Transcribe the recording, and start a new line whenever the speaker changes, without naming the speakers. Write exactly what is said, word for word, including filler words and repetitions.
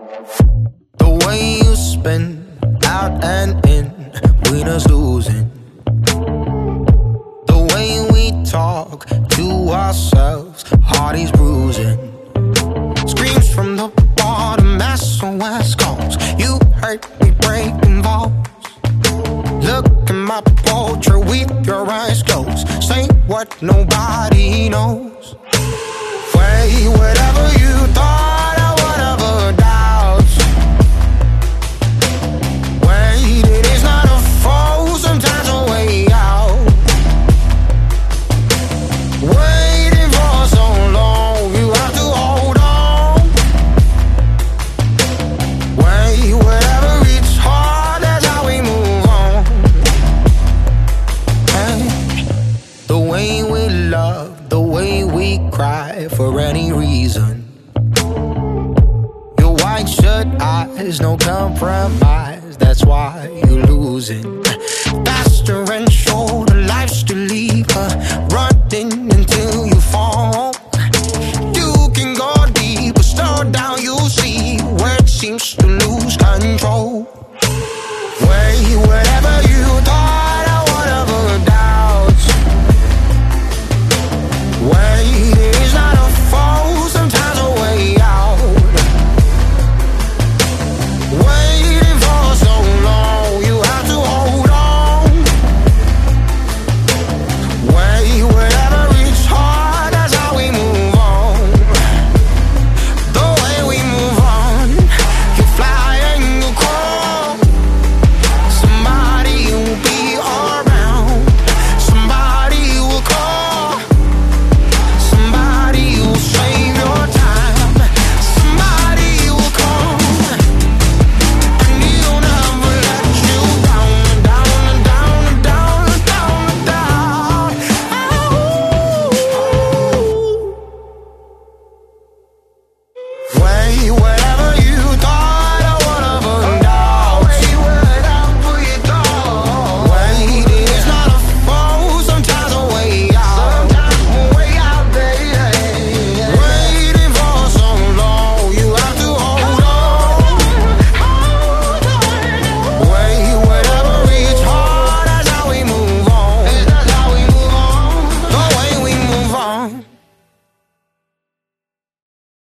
The way you spin out and in, winners losing. The way we talk to ourselves, heart is bruising. Screams from the bottom, S O S calls. You hurt me, breaking balls. Look at my portrait with your eyes closed. Say what nobody knows. Way whatever you thought I would ever doubt. Wait, it is not a foe, sometimes a way out. Waiting for so long, you have to hold on. Wait, whatever, it's hard, that's how we move on. Hey, the way we love, the way we cry for any reason. Your white shirt eyes, no compromise, that's why you're losing. Faster and shorter, life's to leave her running in